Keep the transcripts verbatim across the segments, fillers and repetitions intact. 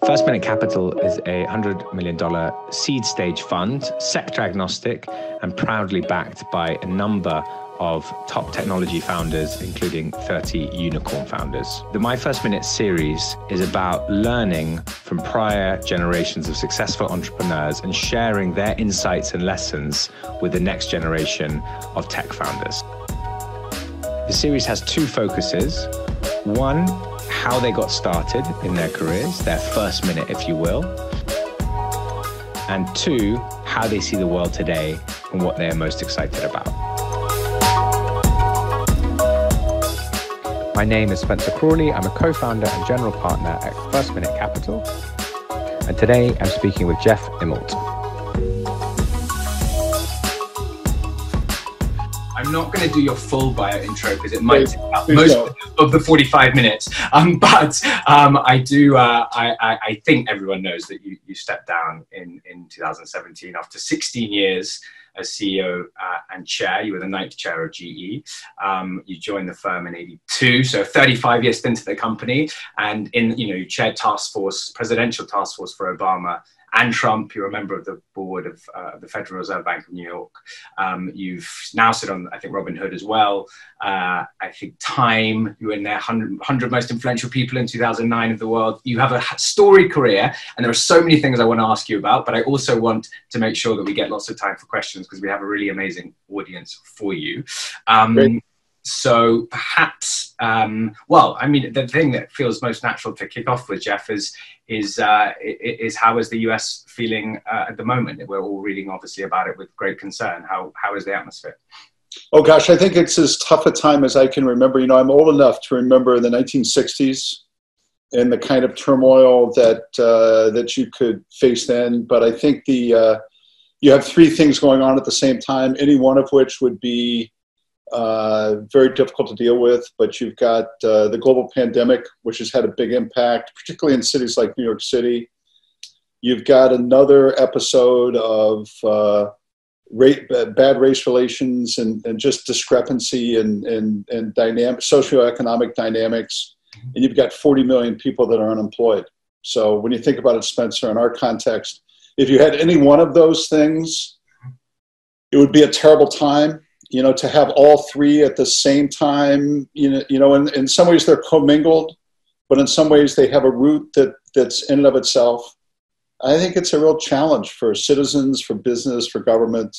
First Minute Capital is a one hundred million dollars seed stage fund, sector agnostic, and proudly backed by a number of top technology founders, including thirty unicorn founders. The My First Minute series is about learning from prior generations of successful entrepreneurs and sharing their insights and lessons with the next generation of tech founders. The series has two focuses. One, how they got started in their careers, their first minute, if you will. And two, how they see the world today and what they're most excited about. My name is Spencer Crawley. I'm a co-founder and general partner at First Minute Capital. And today I'm speaking with Jeff Immelt. I'm not going to do your full bio intro because it might take up most of the forty-five minutes. Um, but um, I do. Uh, I, I, I think everyone knows that you, you stepped down in, in two thousand seventeen after sixteen years as C E O uh, and chair. You were the ninth chair of G E. Um, you joined the firm in eighty-two, so thirty-five years stint at the company, and in you know you chaired task force, presidential task force for Obama and Trump. You're a member of the board of uh, the Federal Reserve Bank of New York. Um, you've now sit on, I think, Robinhood as well. Uh, I think Time, you were in their one hundred, one hundred most influential people in two thousand nine of the world. You have a storied career, and there are so many things I want to ask you about, but I also want to make sure that we get lots of time for questions because we have a really amazing audience for you. Um, So perhaps, um, well, I mean, the thing that feels most natural to kick off with, Jeff, is is uh, is how is the U S feeling uh, at the moment? We're all reading, obviously, about it with great concern. How how is the atmosphere? Oh gosh, I think it's as tough a time as I can remember. You know, I'm old enough to remember the nineteen sixties and the kind of turmoil that uh, that you could face then. But I think the uh, you have three things going on at the same time, any one of which would be Uh, very difficult to deal with, but you've got uh, the global pandemic, which has had a big impact, particularly in cities like New York City. You've got another episode of uh, rate, bad race relations and, and just discrepancy and, and, and dynamic, socioeconomic dynamics. And you've got forty million people that are unemployed. So when you think about it, Spencer, in our context, if you had any one of those things, it would be a terrible time. You know, to have all three at the same time, you know, you know, in, in some ways they're commingled, but in some ways they have a root that, that's in and of itself. I think it's a real challenge for citizens, for business, for government.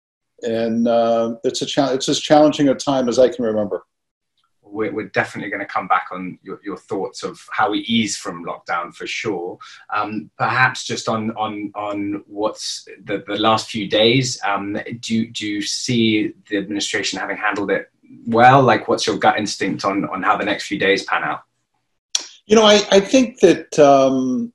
And uh, it's a cha- it's as challenging a time as I can remember. We're, we're definitely going to come back on your, your thoughts of how we ease from lockdown for sure. Um, perhaps just on on on what's the, the last few days. Um, do do you see the administration having handled it well? Like, what's your gut instinct on on how the next few days pan out? You know, I I think that um,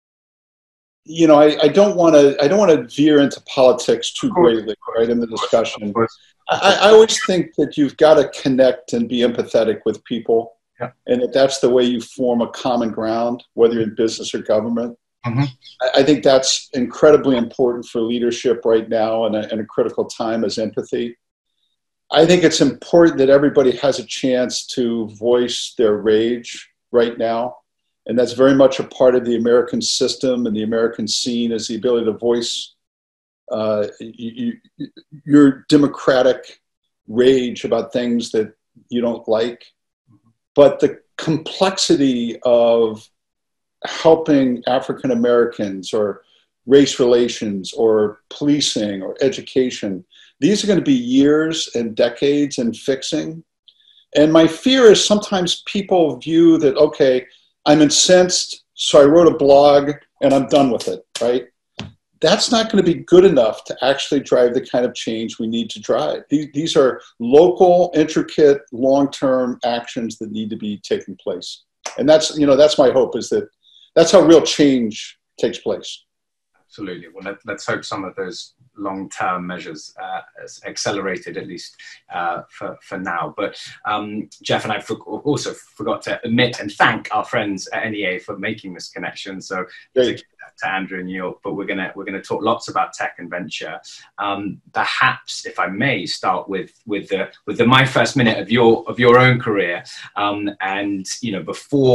you know I, I don't want to I don't want to veer into politics too greatly, right, in the discussion. I, I always think that you've got to connect and be empathetic with people, yeah. And that that's the way you form a common ground, whether you're in business or government. Mm-hmm. I, I think that's incredibly important for leadership right now in a, in a critical time as empathy. I think it's important that everybody has a chance to voice their rage right now, and that's very much a part of the American system and the American scene is the ability to voice Uh, you, you, your democratic rage about things that you don't like, but the complexity of helping African Americans or race relations or policing or education, these are going to be years and decades in fixing. And my fear is sometimes people view that, okay, I'm incensed, so I wrote a blog and I'm done with it, right? That's not going to be good enough to actually drive the kind of change we need to drive. These, these are local, intricate, long-term actions that need to be taking place. And that's, you know, that's my hope, is that that's how real change takes place. Absolutely. Well, let, let's hope some of those long-term measures uh, accelerated, at least uh, for, for now. But um, Jeff and I for, also forgot to admit and thank our friends at N E A for making this connection. So to, to Andrew in New York, but we're gonna we're gonna talk lots about tech and venture. Um, perhaps, if I may, start with with the with the my first minute of your of your own career, um, and you know before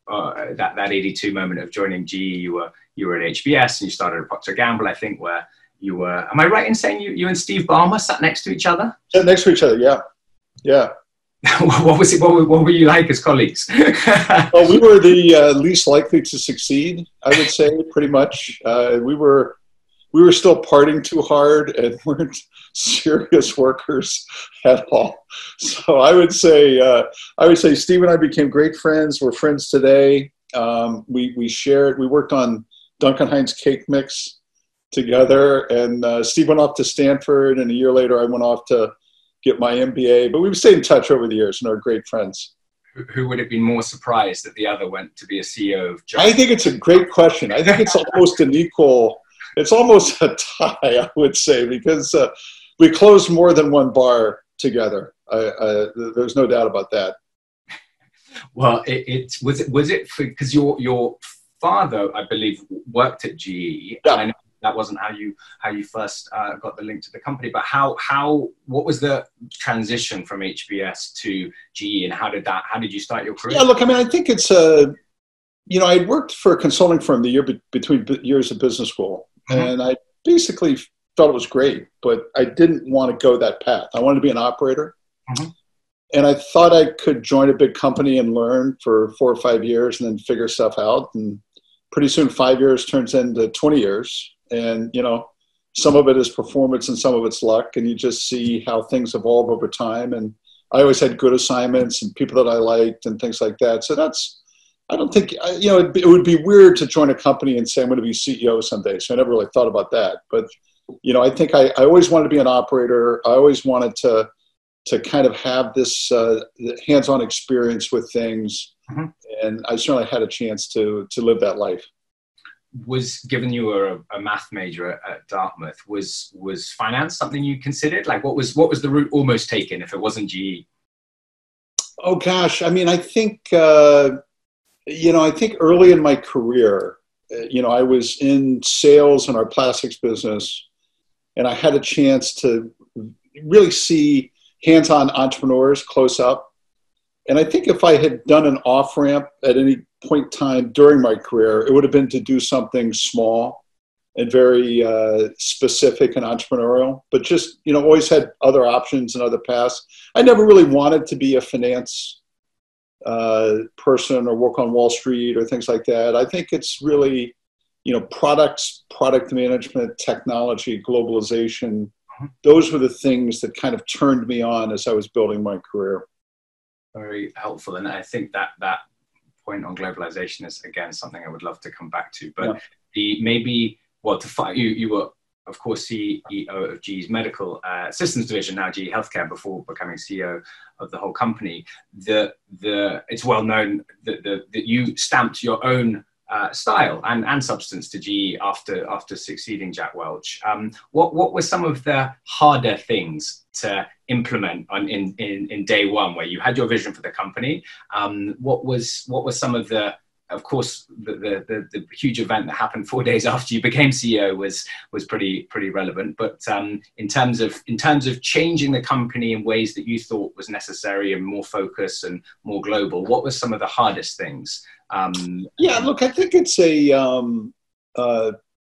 uh, that that eighty-two moment of joining G E, you were you were at H B S and you started at Procter and Gamble, I think, where you were. Am I right in saying you you and Steve Ballmer sat next to each other? Sat next to each other, yeah, yeah. What was it? What were, what were you like as colleagues? Well, we were the uh, least likely to succeed, I would say, pretty much. Uh, we were we were still partying too hard and weren't serious workers at all. So I would say uh, I would say Steve and I became great friends. We're friends today. Um, we we shared. We worked on Duncan Hines cake mix together, and uh, Steve went off to Stanford, and a year later I went off to get my M B A, but we've stayed in touch over the years and are great friends. Who would have been more surprised that the other went to be a C E O of Just? I think it's a great question. I think it's almost an equal, it's almost a tie, I would say, because uh, we closed more than one bar together. I, I, there's no doubt about that. Well, it, it was it was it because your your father, I believe, worked at G E. Yeah. And I know that wasn't how you how you first uh, got the link to the company, but how how what was the transition from H B S to G E, and how did that how did you start your career? Yeah, look, I mean, I think it's a, uh, you know, I worked for a consulting firm the year be- between years of business school, mm-hmm. and I basically felt it was great, but I didn't want to go that path. I wanted to be an operator, mm-hmm. and I thought I could join a big company and learn for four or five years and then figure stuff out, and pretty soon five years turns into twenty years. And, you know, some of it is performance and some of it's luck. And you just see how things evolve over time. And I always had good assignments and people that I liked and things like that. So that's, I don't think, you know, it, it would be weird to join a company and say, I'm going to be C E O someday. So I never really thought about that. But, you know, I think I, I always wanted to be an operator. I always wanted to, to kind of have this uh, hands-on experience with things. Mm-hmm. And I certainly had a chance to, to live that life. Was, given you were a, a math major at, at Dartmouth, was was finance something you considered? Like, what was what was the route almost taken if it wasn't G E? Oh gosh, I mean, I think uh, you know, I think early in my career, uh, you know, I was in sales in our plastics business, and I had a chance to really see hands-on entrepreneurs close up. And I think if I had done an off-ramp at any point in time during my career, it would have been to do something small and very uh, specific and entrepreneurial, but just, you know, always had other options and other paths. I never really wanted to be a finance uh, person or work on Wall Street or things like that. I think it's really, you know, products, product management, technology, globalization. Those were the things that kind of turned me on as I was building my career. Very helpful. And I think that that point on globalization is, again, something I would love to come back to. But yeah. the maybe, well, to fight, you, you were, of course, C E O of G E's medical uh, systems division, now G E Healthcare, before becoming C E O of the whole company. The, the, it's well known that, the, that you stamped your own uh, style and, and substance to G E after, after succeeding Jack Welch. Um, what, what were some of the harder things to implement on in, in, in day one, where you had your vision for the company? Um, what was what was some of the, of course, the, the the the huge event that happened four days after you became C E O was was pretty pretty relevant. But um, in terms of in terms of changing the company in ways that you thought was necessary and more focus and more global, what were some of the hardest things? Um, yeah, look, I think it's a um, uh,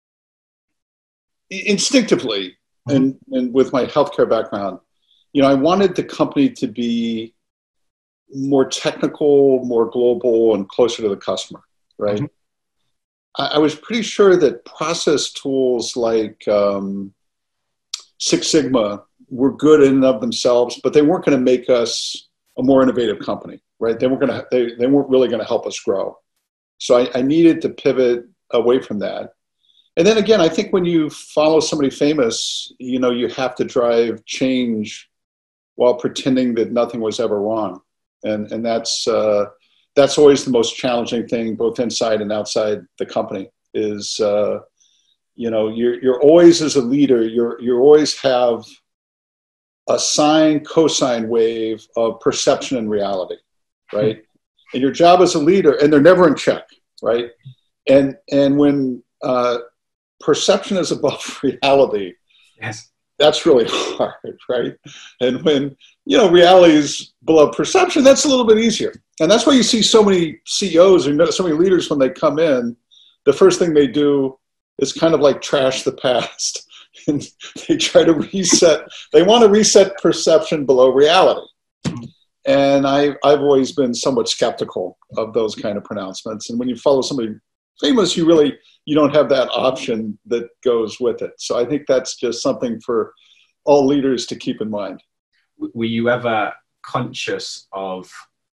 instinctively. And, and with my healthcare background, you know, I wanted the company to be more technical, more global, and closer to the customer, right? Mm-hmm. I, I was pretty sure that process tools like um, Six Sigma were good in and of themselves, but they weren't going to make us a more innovative company, right? They weren't going to. They, they weren't really going to help us grow. So I, I needed to pivot away from that. And then again, I think when you follow somebody famous, you know, you have to drive change while pretending that nothing was ever wrong. And and that's uh, that's always the most challenging thing, both inside and outside the company, is, uh, you know, you're, you're always, as a leader, you're, you always have a sine cosine wave of perception and reality, right? Mm-hmm. And your job as a leader, and they're never in check, right? And, and when, uh, perception is above reality. Yes. That's really hard, right? And when, you know, reality is below perception, that's a little bit easier. and that's why you see so many C E Os and so many leaders when they come in, the first thing they do is kind of like trash the past. And they try to reset, they want to reset perception below reality. And I, I've always been somewhat skeptical of those kind of pronouncements. And when you follow somebody famous, you really, you don't have that option that goes with it. So I think that's just something for all leaders to keep in mind. Were you ever conscious of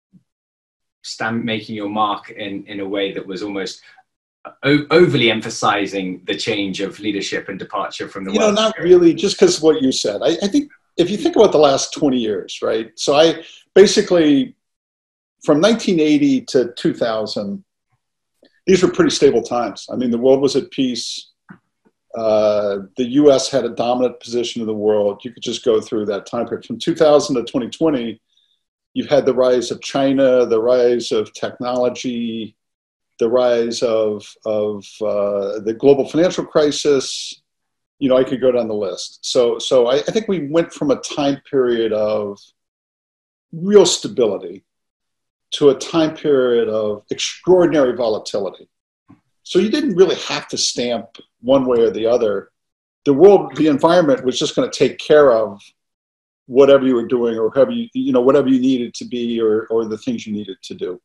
stand, making your mark in, in a way that was almost o- overly emphasizing the change of leadership and departure from the You world? know, not really, just because of what you said. I, I think if you think about the last twenty years, right? So I basically, from nineteen eighty to two thousand, these were pretty stable times. I mean, the world was at peace. Uh, the U S had a dominant position in the world. You could just go through that time period. From two thousand to twenty twenty, you've had the rise of China, the rise of technology, the rise of, of uh, the global financial crisis. You know, I could go down the list. So, so I, I think we went from a time period of real stability to a time period of extraordinary volatility. So you didn't really have to stamp one way or the other. The world, the environment was just going to take care of whatever you were doing, or whatever you, you know, whatever you needed to be, or, or the things you needed to do.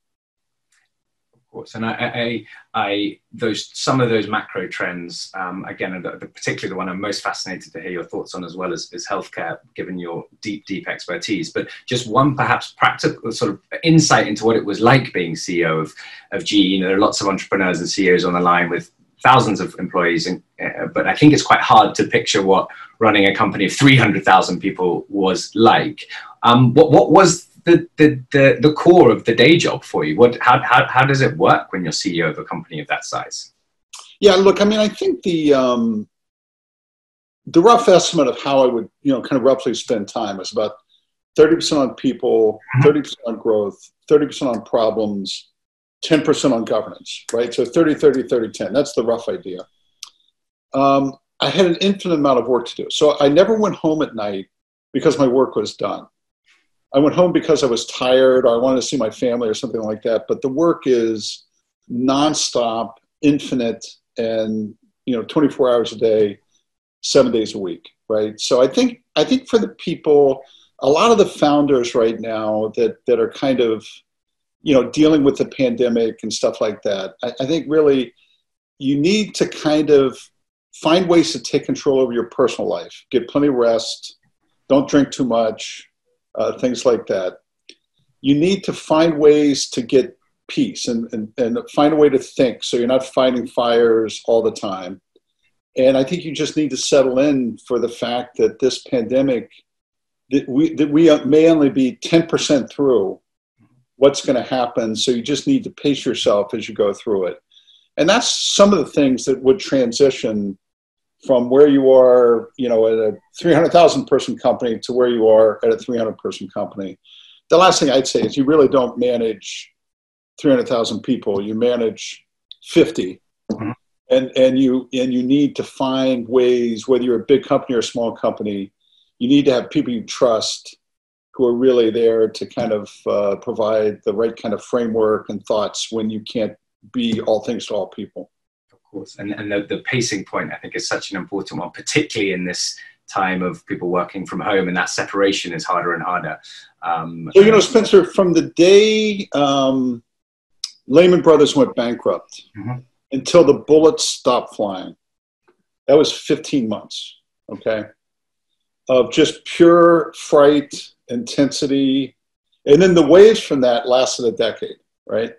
Of course, and I, I, I those some of those macro trends, um, again, the, the, particularly the one I'm most fascinated to hear your thoughts on, as well as, as healthcare, given your deep, deep expertise. But just one perhaps practical sort of insight into what it was like being C E O of, of G E. You know, there are lots of entrepreneurs and C E Os on the line with thousands of employees, and, uh, but I think it's quite hard to picture what running a company of three hundred thousand people was like. Um, what, what was the, the, the, the core of the day job for you? What, how, how, how does it work when you're C E O of a company of that size? Yeah, look, I mean, I think the, um, the rough estimate of how I would, you know, kind of roughly spend time is about thirty percent on people, thirty percent on growth, thirty percent on problems, ten percent on governance, right? So thirty, thirty, thirty, ten, that's the rough idea. Um, I had an infinite amount of work to do. So I never went home at night because my work was done. I went home because I was tired, or I wanted to see my family or something like that. But the work is nonstop, infinite, and, you know, twenty-four hours a day, seven days a week, right? So I think, I think for the people, a lot of the founders right now that, that are kind of, you know, dealing with the pandemic and stuff like that, I, I think really you need to kind of find ways to take control over your personal life, get plenty of rest, don't drink too much, uh, things like that. You need to find ways to get peace and, and, and find a way to think so you're not fighting fires all the time. And I think you just need to settle in for the fact that this pandemic, that we, that we may only be ten percent through what's going to happen. So you just need to pace yourself as you go through it. And that's some of the things that would transition from where you are, you know, at a three hundred thousand person company to where you are at a three hundred person company. The last thing I'd say is you really don't manage three hundred thousand people. You manage fifty. Mm-hmm. And, and you and you need to find ways, whether you're a big company or a small company, you need to have people you trust who are really there to kind of uh, provide the right kind of framework and thoughts when you can't be all things to all people. Of course, and, and the, the pacing point, I think, is such an important one, particularly in this time of people working from home, and that separation is harder and harder. Um, so, you know, Spencer, from the day um, Lehman Brothers went bankrupt, mm-hmm. until the bullets stopped flying, that was fifteen months, okay, of just pure fright, intensity. And then the waves from that lasted a decade, right?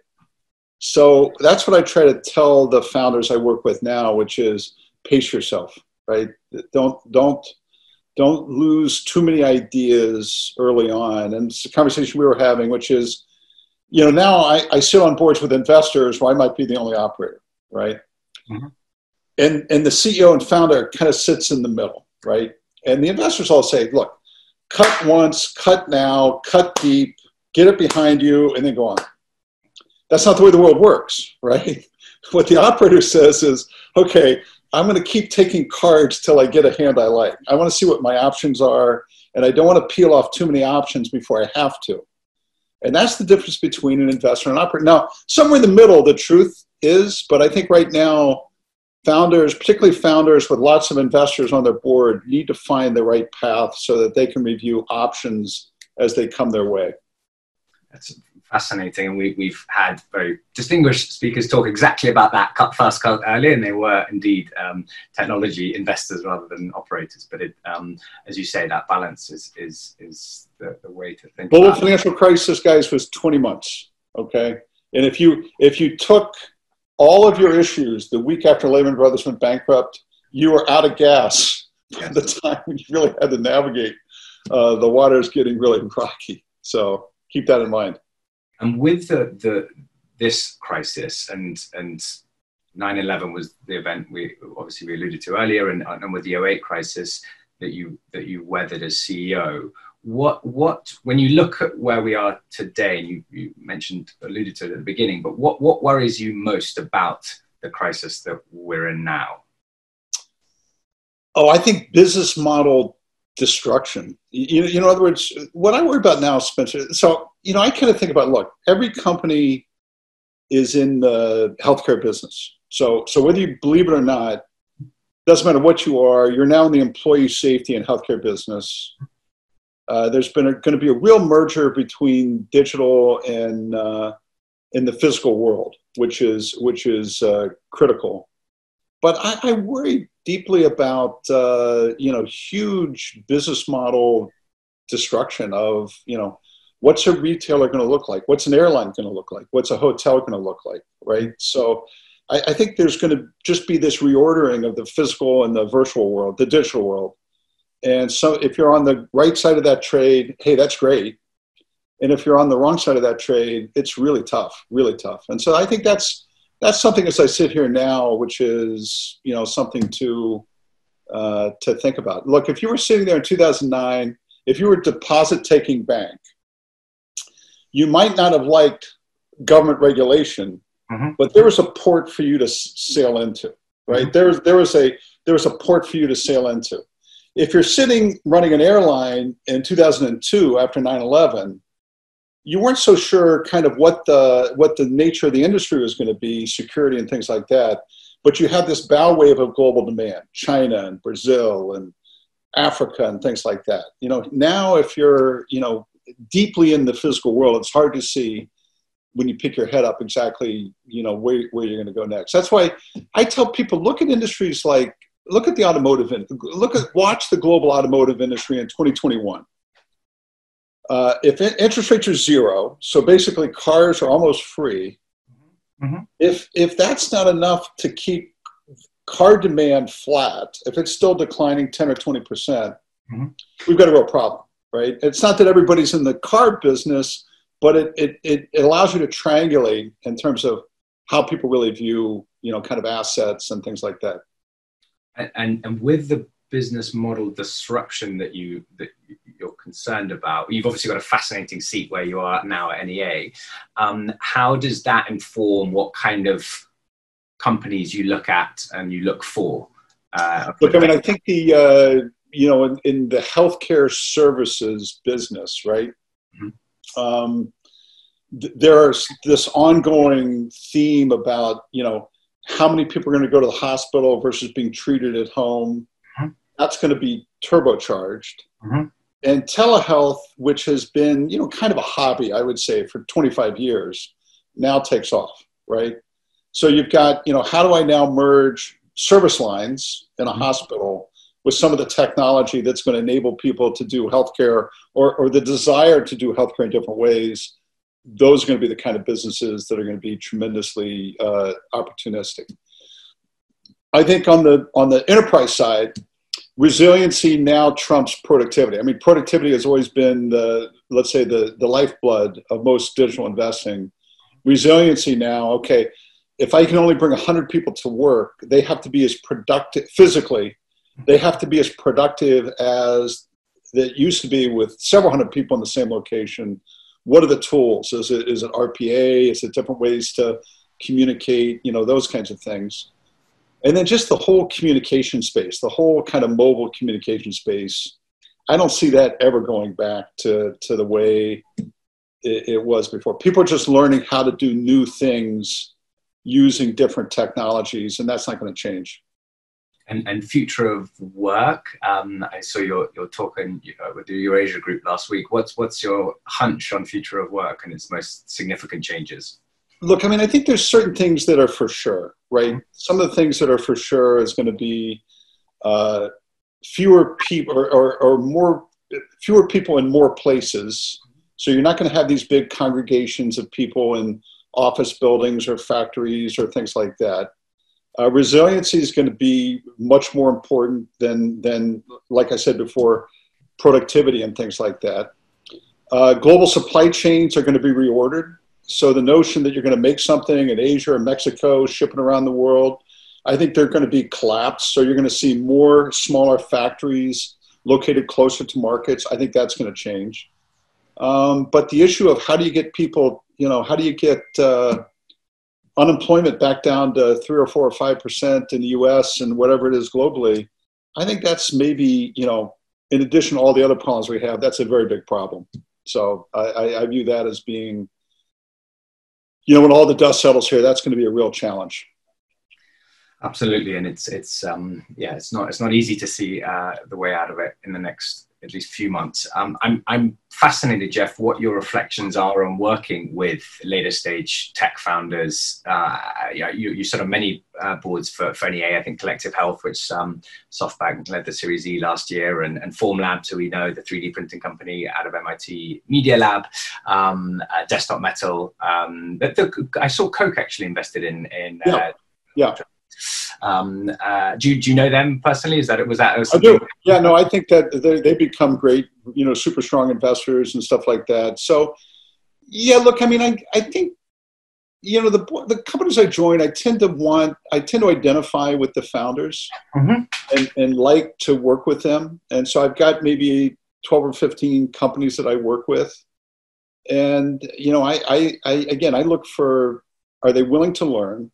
So that's what I try to tell the founders I work with now, which is pace yourself, right? Don't, don't, don't lose too many ideas early on. And it's a conversation we were having, which is, you know, now I, I sit on boards with investors where I might be the only operator. Right. Mm-hmm. And, and the C E O and founder kind of sits in the middle. Right. And the investors all say, look, cut once, cut now, cut deep, get it behind you, and then go on. That's not the way the world works. Right. What the operator says is, okay, I'm going to keep taking cards till I get a hand I like. I want to see what my options are. And I don't want to peel off too many options before I have to. And that's the difference between an investor and an operator. Now, somewhere in the middle, the truth is, but I think right now, founders, particularly founders with lots of investors on their board, need to find the right path so that they can review options as they come their way. That's fascinating. And we, we've had very distinguished speakers talk exactly about that cut first cut earlier, and they were indeed um, technology investors rather than operators. But it, um, as you say, that balance is is is the, the way to think. Global financial crisis, guys, was twenty months. Okay, and if you if you took all of your issues the week after Lehman Brothers went bankrupt, you were out of gas by the time you really had to navigate uh, the waters getting really rocky. So keep that in mind. And with the, the this crisis and and nine eleven was the event we obviously we alluded to earlier, and, and with the oh eight crisis that you that you weathered as C E O. What what when you look at where we are today, and you, you mentioned alluded to it at the beginning, but what what worries you most about the crisis that we're in now? Oh, I think business model destruction. You, you know, in other words, what I worry about now, Spencer, so, you know, I kind of think about, look, every company is in the healthcare business. So, so whether you believe it or not, doesn't matter what you are, you're now in the employee safety and healthcare business. Uh, there's been going to be a real merger between digital and uh, in the physical world, which is, which is uh, critical. But I, I worry deeply about, uh, you know, huge business model destruction of, you know, what's a retailer going to look like? What's an airline going to look like? What's a hotel going to look like, right? So I, I think there's going to just be this reordering of the physical and the virtual world, the digital world. And so if you're on the right side of that trade, hey, that's great. And if you're on the wrong side of that trade, it's really tough, really tough. And so I think that's, That's something as I sit here now, which is, you know, something to uh, to think about. Look, if you were sitting there in two thousand nine, if you were a deposit-taking bank, you might not have liked government regulation, mm-hmm. but there was a port for you to s- sail into, right? Mm-hmm. There was there was a there was a port for you to sail into. If you're sitting running an airline in two thousand two after nine eleven, you weren't so sure kind of what the what the nature of the industry was going to be, security and things like that. But you had this bow wave of global demand, China and Brazil and Africa and things like that. You know, now if you're, you know, deeply in the physical world, it's hard to see when you pick your head up exactly, you know, where, where you're going to go next. That's why I tell people, look at industries like, look at the automotive, look at, watch the global automotive industry in twenty twenty-one. Uh, if interest rates are zero, so basically cars are almost free, mm-hmm. if if that's not enough to keep car demand flat, if it's still declining ten or twenty percent, mm-hmm. we've got a real problem, right? It's not that everybody's in the car business, but it, it, it, it allows you to triangulate in terms of how people really view, you know, kind of assets and things like that. And, and, and with the business model disruption that you that you're concerned about, you've obviously got a fascinating seat where you are now at N E A. Um, how does that inform what kind of companies you look at and you look for? Uh, look, I mean, I think the uh, you know in, in the healthcare services business, right? Mm-hmm. Um, th- there's this ongoing theme about you know how many people are going to go to the hospital versus being treated at home. That's going to be turbocharged. Mm-hmm. And telehealth, which has been, you know, kind of a hobby, I would say, for twenty-five years, now takes off, right? So you've got, you know, how do I now merge service lines in a mm-hmm. hospital with some of the technology that's going to enable people to do healthcare or, or the desire to do healthcare in different ways? Those are going to be the kind of businesses that are going to be tremendously uh, opportunistic. I think on the on the enterprise side, resiliency now trumps productivity. I mean, productivity has always been the, let's say, the, the lifeblood of most digital investing. Resiliency now, okay, if I can only bring one hundred people to work, they have to be as productive, physically, they have to be as productive as that used to be with several hundred people in the same location. What are the tools? Is it, is it R P A? Is it different ways to communicate? You know, those kinds of things. And then just the whole communication space, the whole kind of mobile communication space, I don't see that ever going back to, to the way it, it was before. People are just learning how to do new things using different technologies, and that's not going to change. And, and future of work. Um, I saw your your talk in, uh, with the Eurasia Group last week. What's what's your hunch on future of work and its most significant changes? Look, I mean, I think there's certain things that are for sure, right? Some of the things that are for sure is going to be uh, fewer people or, or, or more fewer people in more places. So you're not going to have these big congregations of people in office buildings or factories or things like that. Uh, resiliency is going to be much more important than, than, like I said before, productivity and things like that. Uh, global supply chains are going to be reordered. So the notion that you're going to make something in Asia or Mexico, shipping around the world, I think they're going to be collapsed. So you're going to see more smaller factories located closer to markets. I think that's going to change. Um, but the issue of how do you get people, you know, how do you get uh, unemployment back down to three or four or five percent in the U S and whatever it is globally, I think that's maybe, you know, in addition to all the other problems we have, that's a very big problem. So I, I, I view that as being, you know, when all the dust settles here, that's going to be a real challenge. Absolutely, and it's it's um, yeah, it's not it's not easy to see uh, the way out of it in the next at least few months. Um, I'm I'm fascinated, Jeff, what your reflections are on working with later stage tech founders. Uh, yeah, you you sort of many uh, boards for for N E A. I think Collective Health, which um, SoftBank led the Series E last year, and, and Formlabs, who we know, the three D printing company out of M I T Media Lab, um, uh, Desktop Metal. Um, but the, I saw Coke actually invested in in. Yeah. Uh, yeah. Um, uh, do you do you know them personally? Is that it was that? I do. Yeah, no, I think that they they become great, you know, super strong investors and stuff like that. So, yeah, look, I mean, I I think, you know, the the companies I join, I tend to want, I tend to identify with the founders mm-hmm. and and like to work with them. And so I've got maybe twelve or fifteen companies that I work with, and you know, I I, I again, I look for, are they willing to learn?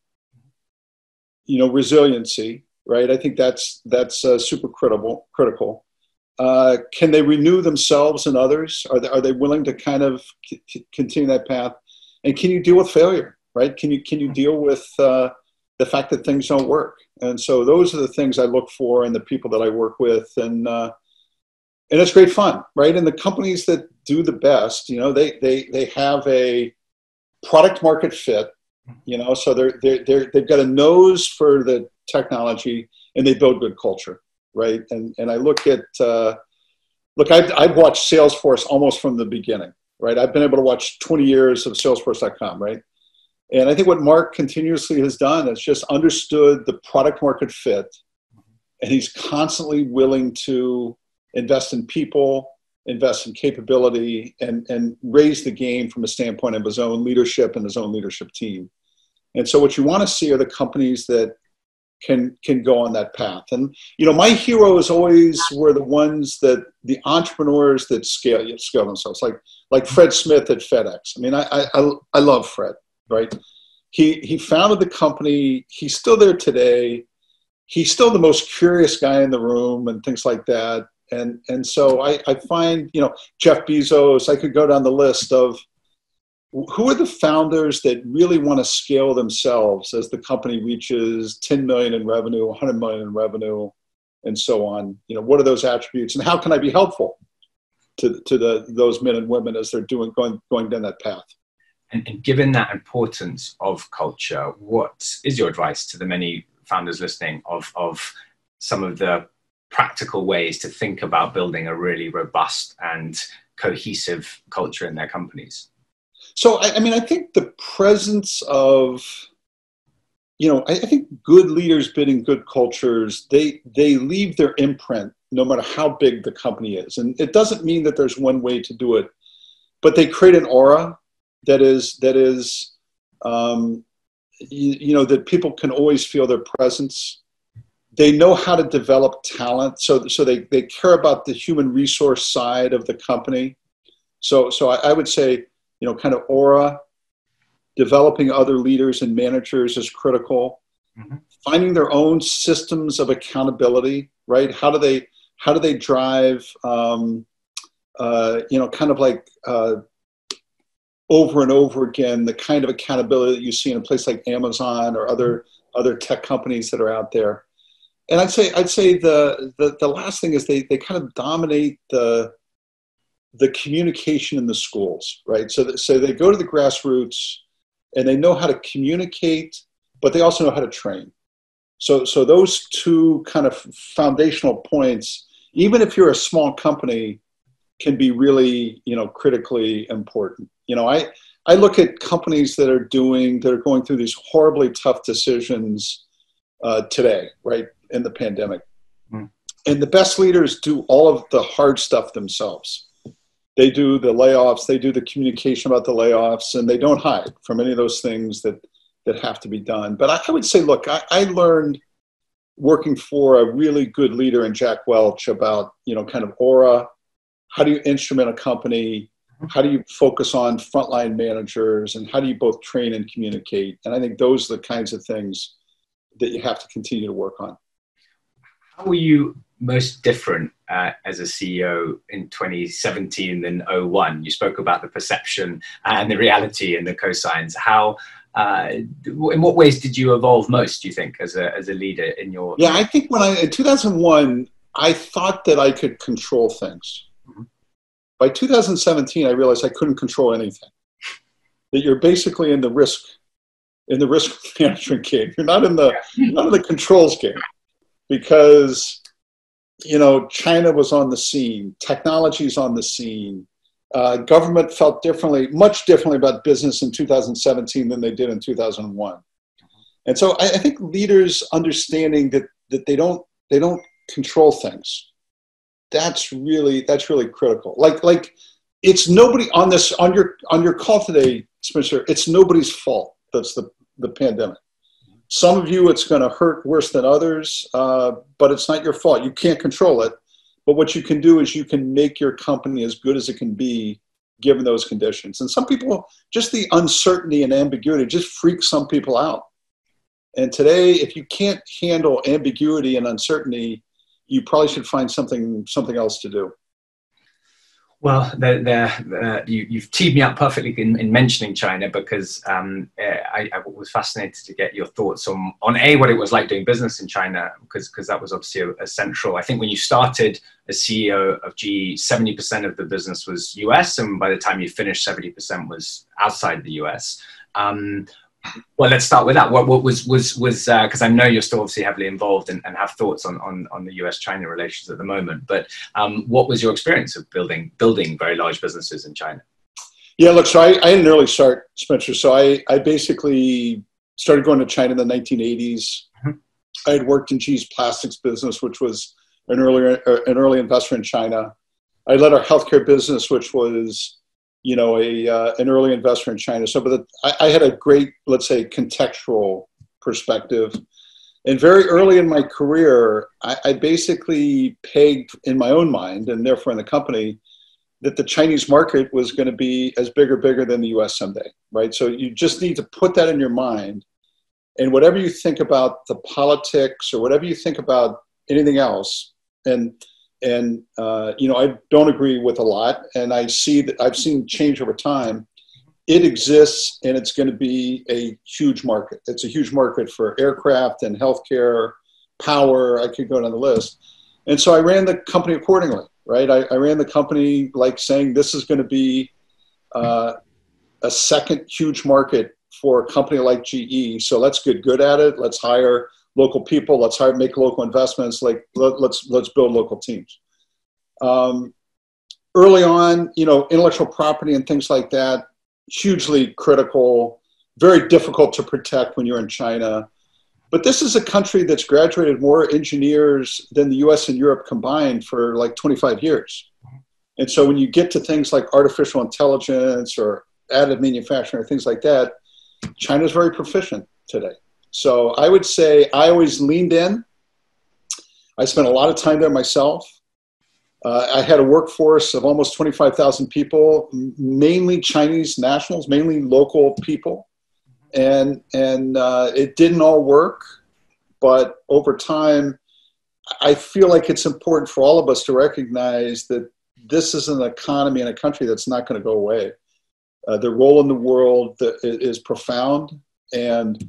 You know, resiliency, right? I think that's that's uh, super critical. Critical. Uh, can they renew themselves and others? Are they are they willing to kind of c- continue that path? And can you deal with failure, right? Can you can you deal with uh, the fact that things don't work? And so those are the things I look for in the people that I work with, and uh, and it's great fun, right? And the companies that do the best, you know, they they they have a product market fit. You know, so they're, they're, they're, they've got a nose for the technology and they build good culture, right? And and I look at, uh, look, I've, I've watched Salesforce almost from the beginning, right? I've been able to watch twenty years of Salesforce dot com, right? And I think what Mark continuously has done is just understood the product market fit, and he's constantly willing to invest in people, invest in capability, and, and raise the game from a standpoint of his own leadership and his own leadership team. And so what you want to see are the companies that can can go on that path. And, you know, my heroes always were the ones that, the entrepreneurs that scale scale themselves, like like Fred Smith at FedEx. I mean, I I, I love Fred, right? He, he founded the company. He's still there today. He's still the most curious guy in the room and things like that. And and so I, I find, you know, Jeff Bezos, I could go down the list of who are the founders that really want to scale themselves as the company reaches ten million in revenue, one hundred million in revenue, and so on. You know, what are those attributes, and how can I be helpful to to the those men and women as they're doing going going down that path? And, and given that importance of culture, what is your advice to the many founders listening of of some of the practical ways to think about building a really robust and cohesive culture in their companies? So, I, I mean, I think the presence of, you know, I, I think good leaders building good cultures, they they leave their imprint no matter how big the company is. And it doesn't mean that there's one way to do it, but they create an aura that is, that is, um, you, you know, that people can always feel their presence. They know how to develop talent. So, so they, they care about the human resource side of the company. So, so I, I would say, you know, kind of aura, developing other leaders and managers is critical. Mm-hmm. Finding their own systems of accountability, right? How do they, how do they drive, um, uh, you know, kind of like uh, over and over again the kind of accountability that you see in a place like Amazon or other other tech companies that are out there. And I'd say I'd say the the, the last thing is they they kind of dominate the the communication in the schools, right? So that, so they go to the grassroots and they know how to communicate, but they also know how to train. So so those two kind of foundational points, even if you're a small company, can be really, you know, critically important. You know, I, I look at companies that are doing, that are going through these horribly tough decisions uh, today, right, in the pandemic. Mm. And the best leaders do all of the hard stuff themselves. They do the layoffs, they do the communication about the layoffs, and they don't hide from any of those things that, that have to be done. But I, I would say, look, I, I learned working for a really good leader in Jack Welch about, you know, kind of aura. How do you instrument a company? How do you focus on frontline managers? And how do you both train and communicate? And I think those are the kinds of things that you have to continue to work on. How were you most different uh, as a C E O in twenty seventeen than oh one? You spoke about the perception and the reality and the cosigns. How, uh, in what ways did you evolve most, do you think, as a, as a leader in your... Yeah, I think when I, in two thousand one, I thought that I could control things. By two thousand seventeen, I realized I couldn't control anything. That you're basically in the risk, in the risk management game. You're not in the, not in the controls game, because, you know, China was on the scene, technology's on the scene. Uh, government felt differently, much differently about business in two thousand seventeen than they did in two thousand one. And so I, I think leaders understanding that that they don't they don't control things. That's really, that's really critical. Like, like it's nobody on this, on your, on your call today, Spencer, it's nobody's fault. That's the, the pandemic. Some of you, it's going to hurt worse than others, uh, but it's not your fault. You can't control it. But what you can do is you can make your company as good as it can be given those conditions. And some people, just the uncertainty and ambiguity just freaks some people out. And today, if you can't handle ambiguity and uncertainty, you probably should find something something else to do. Well, they're, they're, uh, you, you've teed me up perfectly in, in mentioning China, because um, I, I was fascinated to get your thoughts on, on A, what it was like doing business in China, because because that was obviously a, a central. I think when you started as C E O of G E, seventy percent of the business was U S, and by the time you finished, seventy percent was outside the U S. Um, Well, let's start with that. What, what was, was, was, uh, cause I know you're still obviously heavily involved and, and have thoughts on, on, on the U S China relations at the moment, but um, what was your experience of building, building very large businesses in China? Yeah, look, so I, I had an early start, Spencer. So I, I basically started going to China in the nineteen eighties. Mm-hmm. I had worked in G E's plastics business, which was an earlier, an early investor in China. I led our healthcare business, which was, you know, a uh, an early investor in China. So, but the, I, I had a great, let's say, contextual perspective. And very early in my career, I, I basically pegged in my own mind, and therefore in the company, that the Chinese market was going to be as big or bigger than the U S someday, right? So you just need to put that in your mind. And whatever you think about the politics or whatever you think about anything else, and And, uh, you know, I don't agree with a lot, and I see that I've seen change over time. It exists, and it's going to be a huge market. It's a huge market for aircraft and healthcare, power. I could go down the list. And so I ran the company accordingly, right? I, I ran the company like saying this is going to be uh, a second huge market for a company like G E. So let's get good at it. Let's hire local people. Let's hire, make local investments. Like let, let's let's build local teams. Um, early on, you know, intellectual property and things like that, hugely critical, very difficult to protect when you're in China. But this is a country that's graduated more engineers than the U S and Europe combined for like twenty-five years. And so when you get to things like artificial intelligence or additive manufacturing or things like that, China's very proficient today. So I would say I always leaned in. I spent a lot of time there myself. Uh, I had a workforce of almost twenty-five thousand people, mainly Chinese nationals, mainly local people. And, and uh, it didn't all work, but over time, I feel like it's important for all of us to recognize that this is an economy and a country that's not going to go away. Uh, their role in the world that is profound, and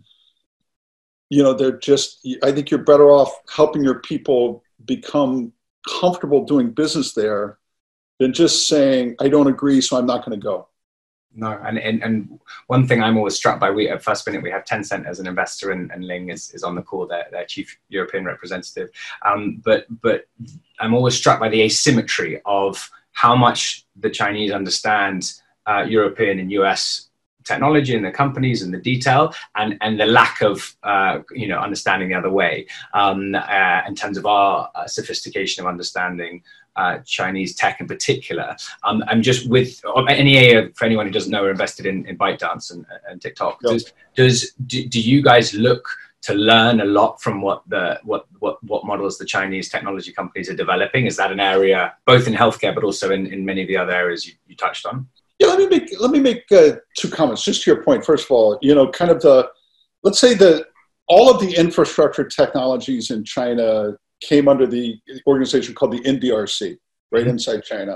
you know they're just. I think you're better off helping your people become comfortable doing business there than just saying, "I don't agree, so I'm not going to go." No, and, and and one thing I'm always struck by, we at First Minute, we have Tencent as an investor, and, and Ling is, is on the call, their, their chief European representative. Um, but but I'm always struck by the asymmetry of how much the Chinese understand uh, European and U S technology and the companies and the detail, and, and the lack of uh, you know understanding the other way um, uh, in terms of our uh, sophistication of understanding uh, Chinese tech in particular. Um, I'm just with N E A, for anyone who doesn't know, we're invested in, in ByteDance and, and TikTok. Yep. Does, does do, do you guys look to learn a lot from what the what what what models the Chinese technology companies are developing? Is that an area both in healthcare but also in, in many of the other areas you, you touched on? Yeah, let me make let me make uh, two comments. Just to your point, first of all, you know, kind of the let's say that all of the infrastructure technologies in China came under the organization called the N D R C, right, mm-hmm. inside China.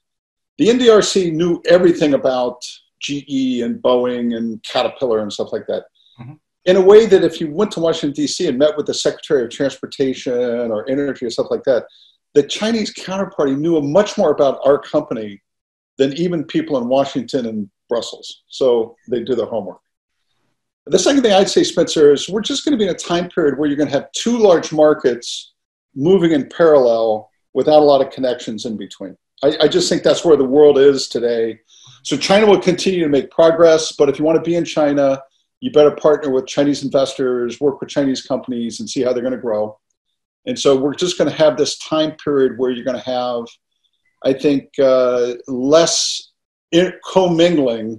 The N D R C knew everything about G E and Boeing and Caterpillar and stuff like that. Mm-hmm. In a way that if you went to Washington, D C and met with the Secretary of Transportation or Energy or stuff like that, the Chinese counterparty knew much more about our company than even people in Washington and Brussels. So they do their homework. The second thing I'd say, Spencer, is we're just going to be in a time period where you're going to have two large markets moving in parallel without a lot of connections in between. I, I just think that's where the world is today. So China will continue to make progress, but if you want to be in China, you better partner with Chinese investors, work with Chinese companies, and see how they're going to grow. And so we're just going to have this time period where you're going to have, I think, uh, less commingling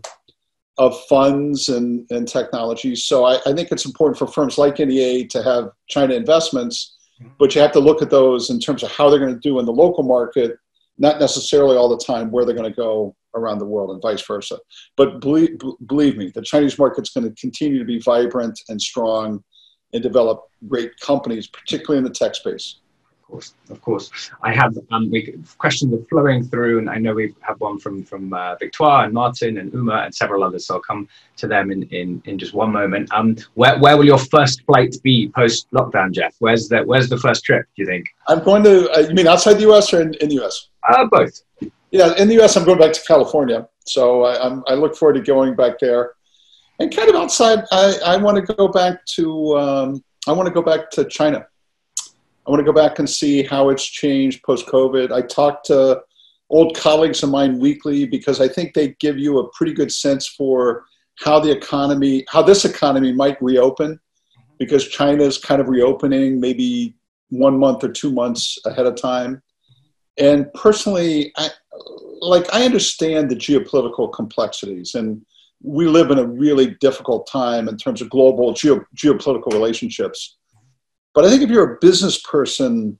of funds and, and technologies. So I, I think it's important for firms like N E A to have China investments, but you have to look at those in terms of how they're going to do in the local market, not necessarily all the time where they're going to go around the world and vice versa. But believe, believe me, the Chinese market's going to continue to be vibrant and strong and develop great companies, particularly in the tech space. Of course, of course. I have um, we, questions are flowing through, and I know we have one from from uh, Victoire and Martin and Uma and several others. So I'll come to them in, in, in just one moment. Um, where where will your first flight be post lockdown, Jeff? Where's the where's the first trip? Do you think? I'm going to. Uh, you mean outside the U S or in, in the U S? Uh, both. Yeah, in the U S, I'm going back to California. So I, I'm, I look forward to going back there. And kind of outside, I, I want to go back to. Um, I want to go back to China. I want to go back and see how it's changed post-COVID. I talk to old colleagues of mine weekly because I think they give you a pretty good sense for how the economy, how this economy might reopen, because China's kind of reopening maybe one month or two months ahead of time. And personally, I, like I understand the geopolitical complexities, and we live in a really difficult time in terms of global geo, geopolitical relationships. But I think if you're a business person,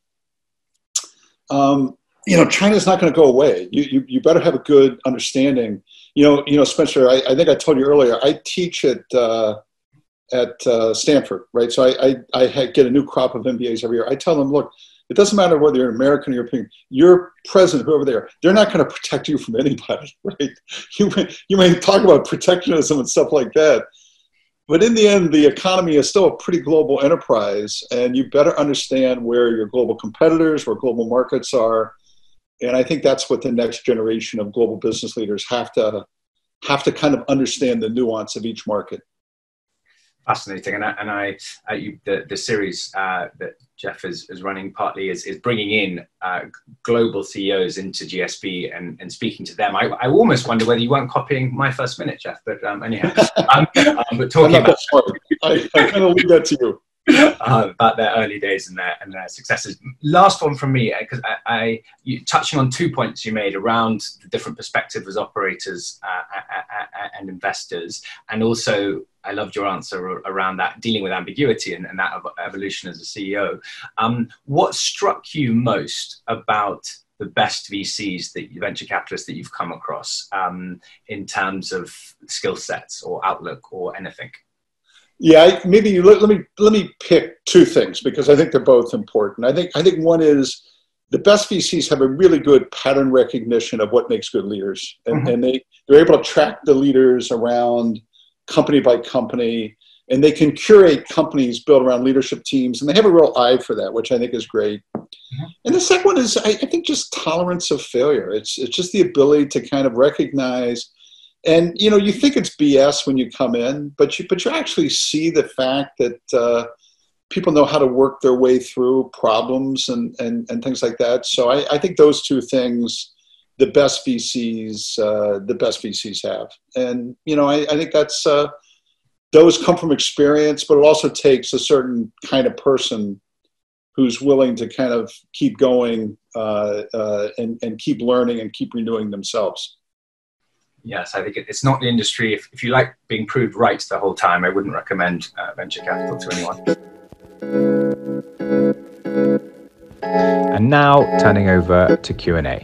um, you know, China's not going to go away. You, you you better have a good understanding. You know, you know, Spencer. I, I think I told you earlier. I teach at uh, at uh, Stanford, right? So I I, I get a new crop of M B As every year. I tell them, look, it doesn't matter whether you're American or European. Your president, whoever they are, they're not going to protect you from anybody, right? You may, you may talk about protectionism and stuff like that. But in the end, the economy is still a pretty global enterprise, and you better understand where your global competitors, where global markets are. And I think that's what the next generation of global business leaders have to have to kind of understand the nuance of each market. Fascinating, and I, and I uh, you, the the series uh, that Jeff is, is running partly is, is bringing in uh, global C E Os into G S B and, and speaking to them. I, I almost wonder whether you weren't copying my first minute, Jeff. But um, anyhow, um, um, but talking about I, I kind of leave that to you. Uh, about their early days and their and their successes. Last one from me, because I, I you, touching on two points you made around the different perspectives as operators uh, and investors, and also I loved your answer around that dealing with ambiguity and, and that evolution as a C E O. Um, what struck you most about the best V Cs, that venture capitalists that you've come across, um, in terms of skill sets or outlook or anything? Yeah, maybe let, let me let me pick two things because I think they're both important. I think I think one is the best V Cs have a really good pattern recognition of what makes good leaders. And, Mm-hmm. and they, they're able to track the leaders around company by company, and they can curate companies built around leadership teams, and they have a real eye for that, which I think is great. Mm-hmm. And the second one is, I, I think, just tolerance of failure. It's, it's just the ability to kind of recognize, and, you know, you think it's B S when you come in, but you, but you actually see the fact that, uh, people know how to work their way through problems and, and, and things like that. So I, I think those two things, the best V Cs, uh, the best V Cs have. And, you know, I, I think that's, uh, those come from experience, but it also takes a certain kind of person who's willing to kind of keep going uh, uh, and, and keep learning and keep renewing themselves. Yes, I think it's not the industry. If, if you like being proved right the whole time, I wouldn't recommend uh, venture capital to anyone. And now turning over to Q and A.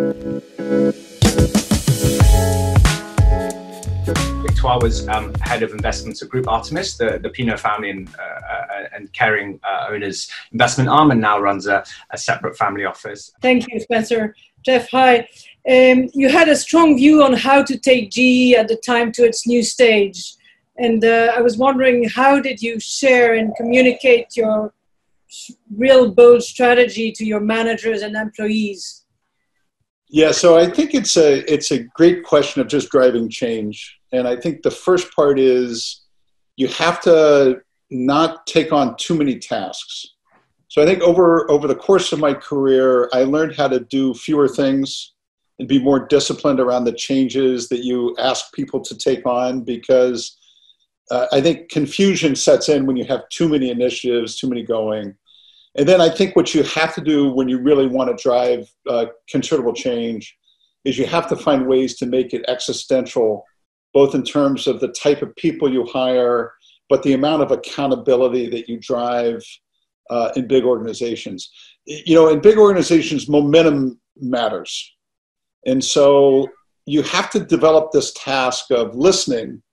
Victoire was um, head of investments at Group Artemis, the, the Pinault family and, uh, and Caring uh, owners investment arm, and now runs a, a separate family office. Thank you, Spencer. Jeff, hi. Um, you had a strong view on how to take G E at the time to its new stage. And uh, I was wondering, how did you share and communicate your real bold strategy to your managers and employees? Yeah, so I think it's a it's a great question of just driving change. And I think the first part is you have to not take on too many tasks. So I think over, over the course of my career, I learned how to do fewer things and be more disciplined around the changes that you ask people to take on, because uh, I think confusion sets in when you have too many initiatives, too many going. And then I think what you have to do when you really want to drive uh, considerable change is you have to find ways to make it existential, both in terms of the type of people you hire, but the amount of accountability that you drive uh, in big organizations. You know, in big organizations, momentum matters. And so you have to develop this task of listening,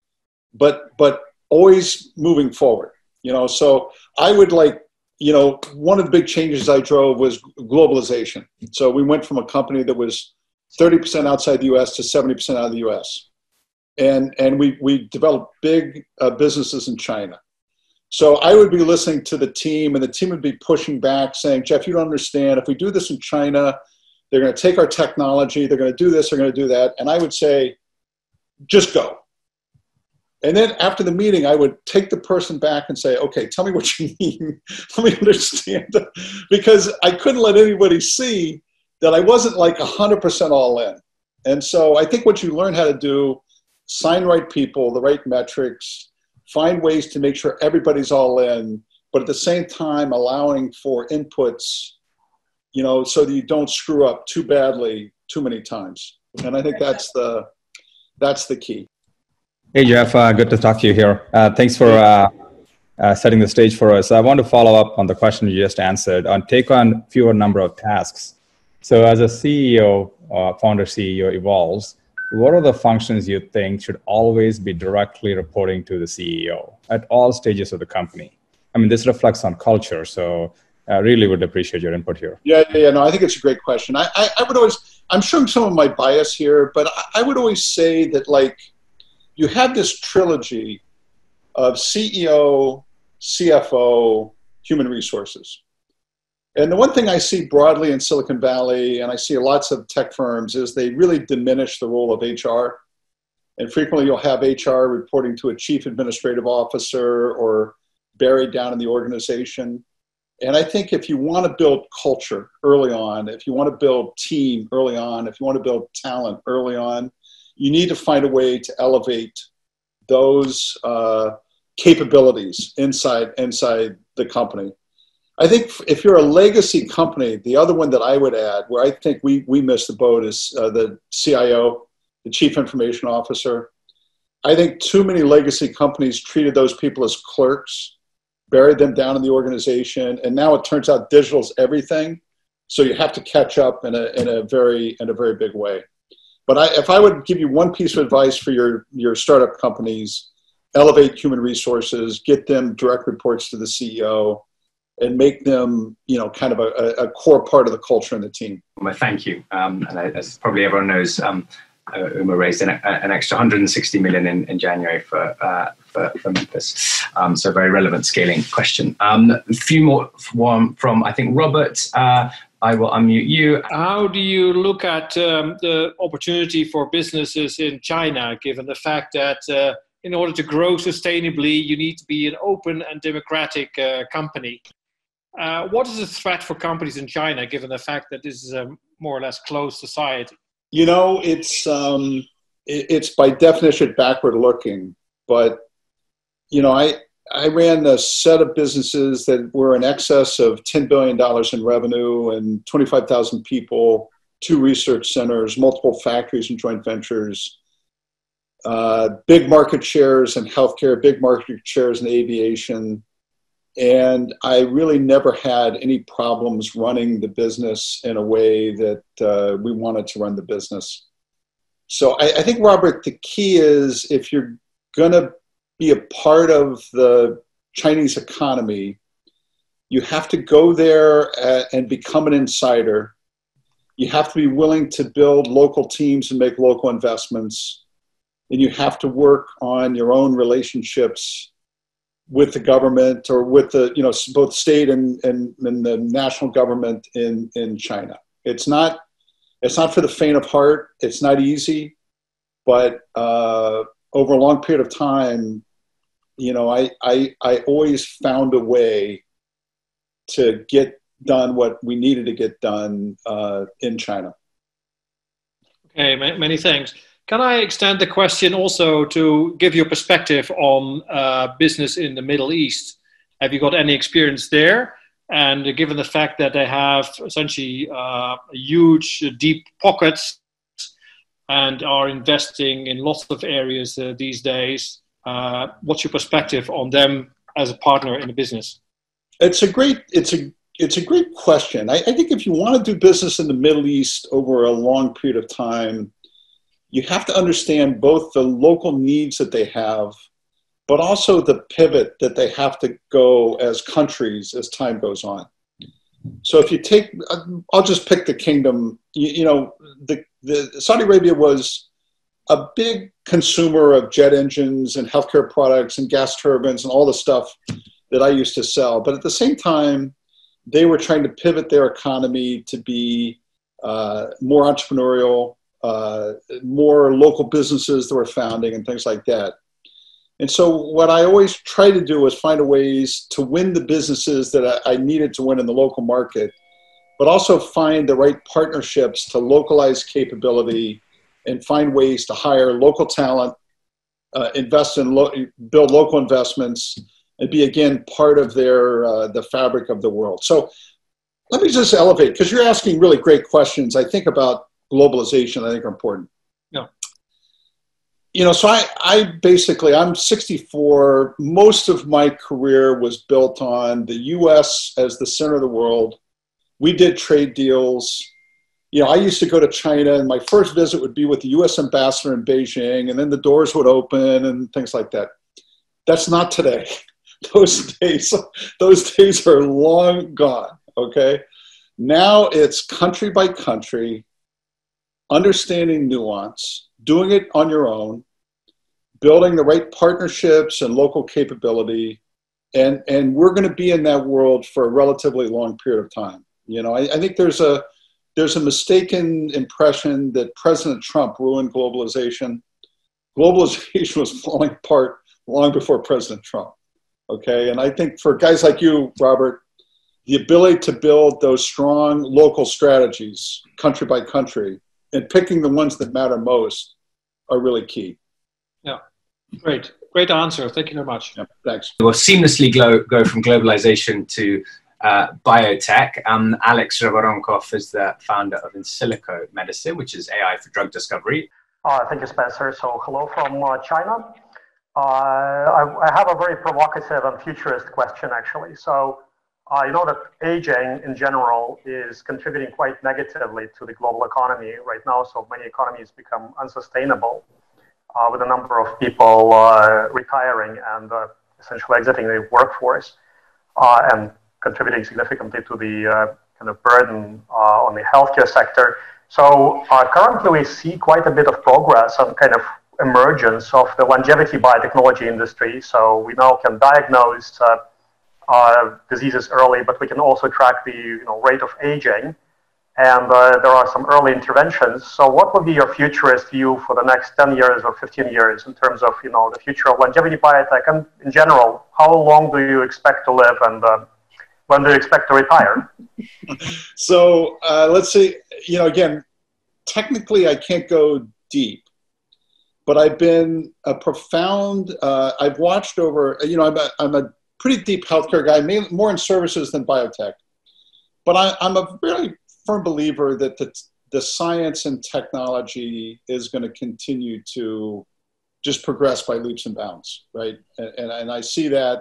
but but always moving forward. You know, so I would like, you know, one of the big changes I drove was globalization. So we went from a company that was thirty percent outside the U S to seventy percent out of the U S. And, and we, we developed big uh, businesses in China. So I would be listening to the team, and the team would be pushing back saying, Jeff, you don't understand. If we do this in China, they're going to take our technology, they're going to do this, they're going to do that. And I would say, just go. And then after the meeting, I would take the person back and say, okay, tell me what you mean. Let me understand. Because I couldn't let anybody see that I wasn't like one hundred percent all in. And so I think what you learn how to do, sign right people, the right metrics, find ways to make sure everybody's all in, but at the same time allowing for inputs, you know, so that you don't screw up too badly too many times. And I think that's the, that's the key. Hey, Jeff, uh, good to talk to you here. Uh, thanks for uh, uh, setting the stage for us. I want to follow up on the question you just answered on take on fewer number of tasks. So as a C E O, uh, founder C E O evolves, what are the functions you think should always be directly reporting to the C E O at all stages of the company? I mean, this reflects on culture, so I really would appreciate your input here. Yeah, yeah, no, I think it's a great question. I, I, I would always, I'm showing some of my bias here, but I, I would always say that, like, you have this trilogy of C E O, C F O, human resources. And the one thing I see broadly in Silicon Valley, and I see lots of tech firms, is they really diminish the role of H R. And frequently you'll have H R reporting to a chief administrative officer or buried down in the organization. And I think if you want to build culture early on, if you want to build team early on, if you want to build talent early on, you need to find a way to elevate those uh, capabilities inside, inside the company. I think if you're a legacy company, the other one that I would add, where I think we, we missed the boat, is uh, the C I O, the Chief Information Officer. I think too many legacy companies treated those people as clerks, buried them down in the organization, and now it turns out digital's everything. So you have to catch up in a, in a, very, in a very big way. But I, if I would give you one piece of advice for your, your startup companies, elevate human resources, get them direct reports to the C E O, and make them, you know, kind of a, a core part of the culture and the team. Well, thank you. Um, and as probably everyone knows, um, uh, Uma raised an, an extra one hundred sixty million in, in January for, uh, for, for Memphis. Um, so very relevant scaling question. Um, a few more from, from I think, Robert. Uh, I will unmute you. How do you look at um, the opportunity for businesses in China, given the fact that uh, in order to grow sustainably, you need to be an open and democratic uh, company? Uh, what is the threat for companies in China, given the fact that this is a more or less closed society? You know, it's um, it, it's by definition backward looking. But, you know, I, I ran a set of businesses that were in excess of ten billion dollars in revenue and twenty-five thousand people, two research centers, multiple factories and joint ventures, uh, big market shares in healthcare, big market shares in aviation. And I really never had any problems running the business in a way that uh, we wanted to run the business. So I, I think, Robert, the key is if you're going to be a part of the Chinese economy, you have to go there uh, and become an insider. You have to be willing to build local teams and make local investments. And you have to work on your own relationships with the government or with the, you know, both state and, and, and the national government in, in China. It's not, it's not for the faint of heart. It's not easy, but uh, over a long period of time, you know, I, I, I always found a way to get done what we needed to get done uh, in China. Okay, many thanks. Can I extend the question also to give you a perspective on uh, business in the Middle East? Have you got any experience there? And given the fact that they have essentially uh, huge, deep pockets and are investing in lots of areas uh, these days, uh, what's your perspective on them as a partner in the business? It's a great, it's a, it's a great question. I, I think if you want to do business in the Middle East over a long period of time, you have to understand both the local needs that they have, but also the pivot that they have to go as countries as time goes on. So if you take, I'll just pick the kingdom, you, you know, the, the Saudi Arabia was a big consumer of jet engines and healthcare products and gas turbines and all the stuff that I used to sell. But at the same time, they were trying to pivot their economy to be uh, more entrepreneurial, Uh, more local businesses that were founding and things like that. And so what I always try to do is find ways to win the businesses that I, I needed to win in the local market, but also find the right partnerships to localize capability and find ways to hire local talent, uh, invest in, lo- build local investments, and be, again, part of their uh, the fabric of the world. So let me just elevate, because you're asking really great questions. I think about globalization, I think, are important. Yeah. You know, so I, I basically, I'm sixty-four. Most of my career was built on the U S as the center of the world. We did trade deals. You know, I used to go to China, and my first visit would be with the U S ambassador in Beijing, and then the doors would open and things like that. That's not today. Those days, those days are long gone, okay? Now it's country by country, understanding nuance, doing it on your own, building the right partnerships and local capability, and, and we're going to be in that world for a relatively long period of time. You know, I, I think there's a there's a mistaken impression that President Trump ruined globalization. Globalization was falling apart long before President Trump. Okay, and I think for guys like you, Robert, the ability to build those strong local strategies, country by country, and picking the ones that matter most are really key. Yeah, great. Great answer. Thank you very much. Yeah, thanks. We'll seamlessly go, go from globalization to uh, biotech. Um, Alex Zhavoronkov is the founder of InSilico Medicine, which is A I for drug discovery. Uh, thank you, Spencer. So hello from uh, China. Uh, I, I have a very provocative and futurist question, actually. So uh, you know that aging in general is contributing quite negatively to the global economy right now. So many economies become unsustainable uh, with a number of people uh, retiring and uh, essentially exiting the workforce. Uh, and contributing significantly to the uh, kind of burden uh, on the healthcare sector. So uh, currently we see quite a bit of progress on kind of emergence of the longevity biotechnology industry. So we now can diagnose uh, uh, diseases early, but we can also track the you know, rate of aging. And uh, there are some early interventions. So what would be your futurist view for the next ten years or fifteen years in terms of you know, the future of longevity biotech? And in general, how long do you expect to live, and uh, when do you expect to retire? So uh, let's see, you know, again, technically I can't go deep, but I've been a profound, uh, I've watched over, you know, I'm a, I'm a pretty deep healthcare guy, mainly, more in services than biotech. But I, I'm a really firm believer that the, the science and technology is going to continue to just progress by leaps and bounds, right? And, and, and I see that.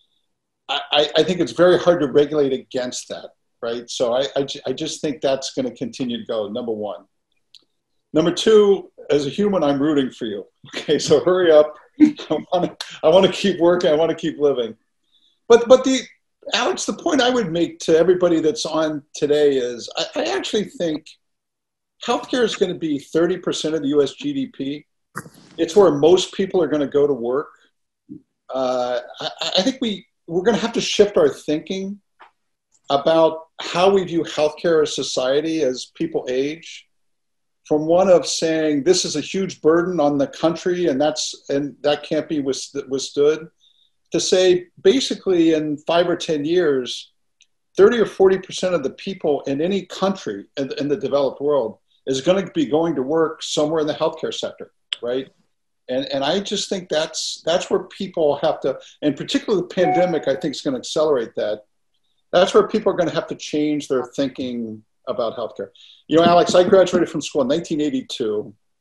I, I think it's very hard to regulate against that, right? So I, I, I just think that's going to continue to go, number one. Number two, as a human, I'm rooting for you. Okay, so hurry up. I want to I want to keep working. I want to keep living. But but the Alex, the point I would make to everybody that's on today is I, I actually think healthcare is going to be thirty percent of the U S G D P. It's where most people are going to go to work. Uh, I, I think we, we're going to have to shift our thinking about how we view healthcare as society as people age, from one of saying this is a huge burden on the country and that's and that can't be withstood, to say basically in five or ten years, thirty or forty percent of the people in any country in, in the developed world is going to be going to work somewhere in the healthcare sector, right? And and I just think that's that's where people have to, and particularly the pandemic, I think is going to accelerate that. That's where people are going to have to change their thinking about healthcare. You know, Alex, I graduated from school in nineteen eighty-two.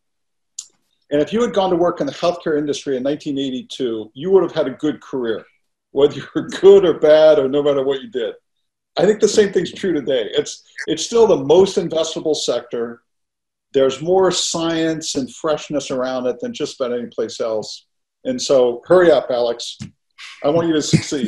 And if you had gone to work in the healthcare industry in nineteen eighty-two, you would have had a good career, whether you were good or bad or no matter what you did. I think the same thing's true today. It's, it's still the most investable sector. There's more science and freshness around it than just about any place else. And so hurry up, Alex. I want you to succeed.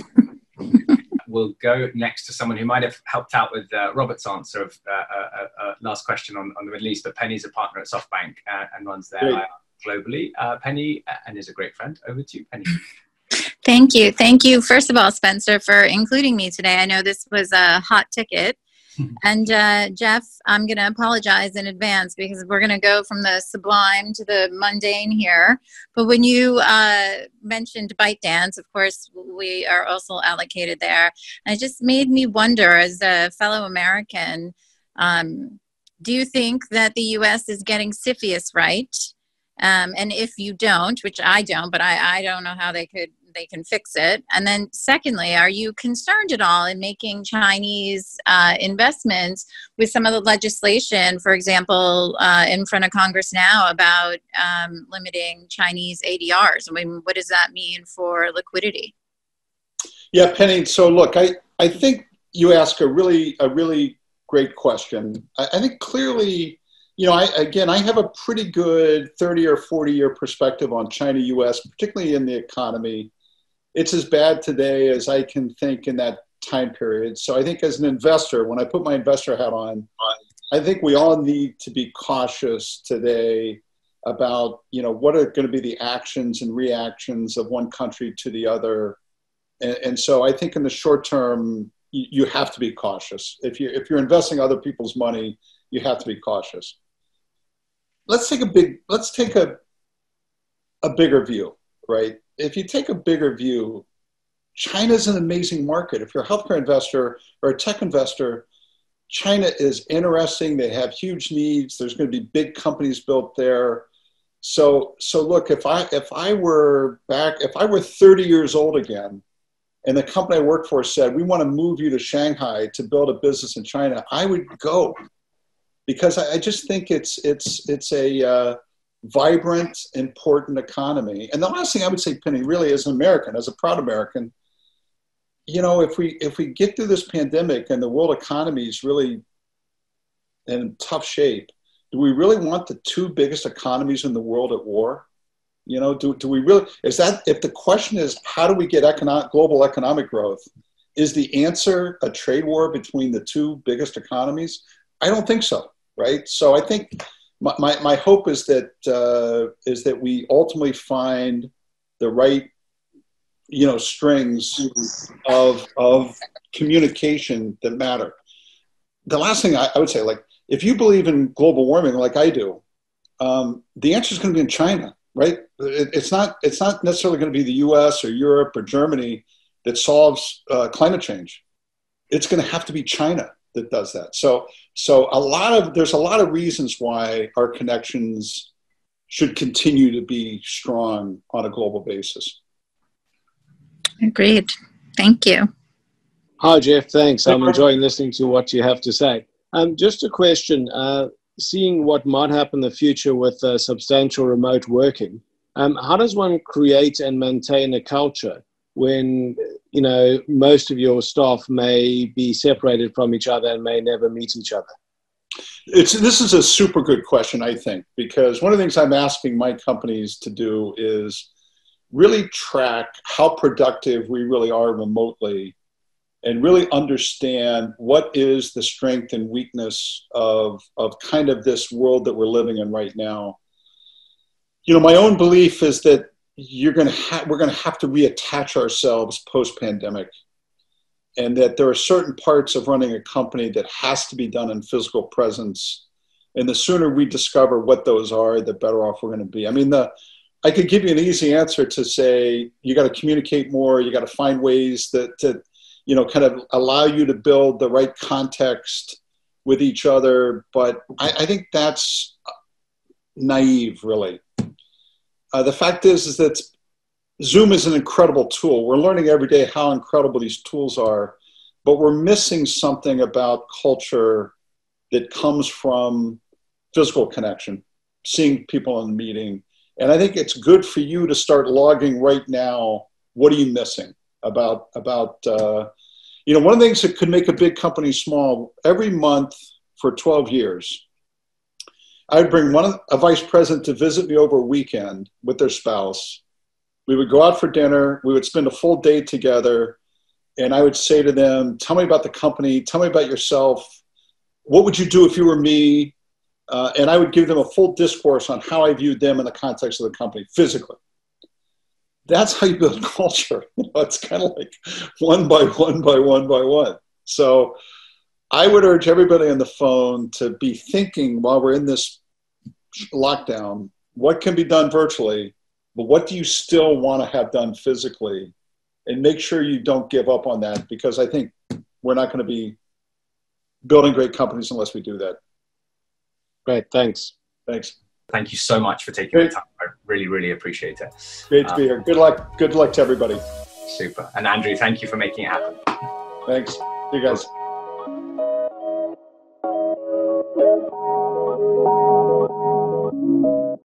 We'll go next to someone who might have helped out with uh, Robert's answer of uh, uh, uh, last question on, on the Middle East, but Penny's a partner at SoftBank uh, and runs their I R globally. Uh, Penny, uh, and is a great friend. Over to you, Penny. Thank you. Thank you, first of all, Spencer, for including me today. I know this was a hot ticket. And uh, Jeff, I'm going to apologize in advance because we're going to go from the sublime to the mundane here. But when you uh, mentioned ByteDance, of course, we are also allocated there. And it just made me wonder, as a fellow American, um, do you think that the U S is getting CFIUS right? Um, and if you don't, which I don't, but I, I don't know how they could they can fix it. And then secondly, are you concerned at all in making Chinese uh, investments with some of the legislation, for example, uh, in front of Congress now about um, limiting Chinese A D Rs? I mean, what does that mean for liquidity? Yeah, Penny. So look, I, I think you ask a really, a really great question. I, I think clearly, you know, I, again, I have a pretty good thirty or forty year perspective on China U S, particularly in the economy. It's as bad today as I can think in that time period. So I think as an investor, when I put my investor hat on, I think we all need to be cautious today about, you know, what are going to be the actions and reactions of one country to the other. And, and so I think in the short term, you, you have to be cautious. If you if you're investing other people's money, you have to be cautious. Let's take a big, let's take a, a bigger view, right? If you take a bigger view, China's an amazing market. If you're a healthcare investor or a tech investor, China is interesting. They have huge needs. There's going to be big companies built there. So, so look, if I, if I were back, if I were thirty years old again, and the company I work for said, we want to move you to Shanghai to build a business in China, I would go. Because I, I just think it's, it's, it's a, uh, vibrant, important economy. And the last thing I would say, Penny, really as an American, as a proud American, you know, if we if we get through this pandemic and the world economy is really in tough shape, do we really want the two biggest economies in the world at war? You know, do, do we really, is that, if the question is, how do we get economic, global economic growth? Is the answer a trade war between the two biggest economies? I don't think so, right? So I think my, my, my hope is that uh, is that we ultimately find the right, you know, strings of, of communication that matter. The last thing I, I would say, like, if you believe in global warming like I do, um, the answer is going to be in China, right? It, it's not it's not necessarily going to be the U S or Europe or Germany that solves uh, climate change. It's going to have to be China that does that. So so a lot of there's a lot of reasons why our connections should continue to be strong on a global basis. Agreed. Thank you. Hi, Jeff. Thanks. I'm enjoying listening to what you have to say. Um, just a question. Uh, seeing what might happen in the future with uh, substantial remote working, um, how does one create and maintain a culture when, you know, most of your staff may be separated from each other and may never meet each other? It's, this is a super good question, I think, because one of the things I'm asking my companies to do is really track how productive we really are remotely and really understand what is the strength and weakness of, of kind of this world that we're living in right now. You know, my own belief is that you're going to ha- we're going to have to reattach ourselves post-pandemic, and that there are certain parts of running a company that has to be done in physical presence. And the sooner we discover what those are, the better off we're going to be. I mean, the I could give you an easy answer to say, you got to communicate more, you got to find ways that to, you know, kind of allow you to build the right context with each other. But I, I think that's naive, really. Uh, the fact is, is that Zoom is an incredible tool. We're learning every day how incredible these tools are, but we're missing something about culture that comes from physical connection, seeing people in the meeting. And I think it's good for you to start logging right now, what are you missing? About, about uh, you know, one of the things that could make a big company small, every month for twelve years, I'd bring one a vice president to visit me over a weekend with their spouse. We would go out for dinner. We would spend a full day together. And I would say to them, tell me about the company. Tell me about yourself. What would you do if you were me? Uh, and I would give them a full discourse on how I viewed them in the context of the company physically. That's how you build culture. You know, it's kind of like one by one by one by one. So I would urge everybody on the phone to be thinking while we're in this lockdown, what can be done virtually, but what do you still want to have done physically? And make sure you don't give up on that, because I think we're not going to be building great companies unless we do that. Great. Thanks. Thanks. Thank you so much for taking Great. the time. I really, really appreciate it. Great to um, be here. Good luck. Good luck to everybody. Super. And Andrew, thank you for making it happen. Thanks. See you guys.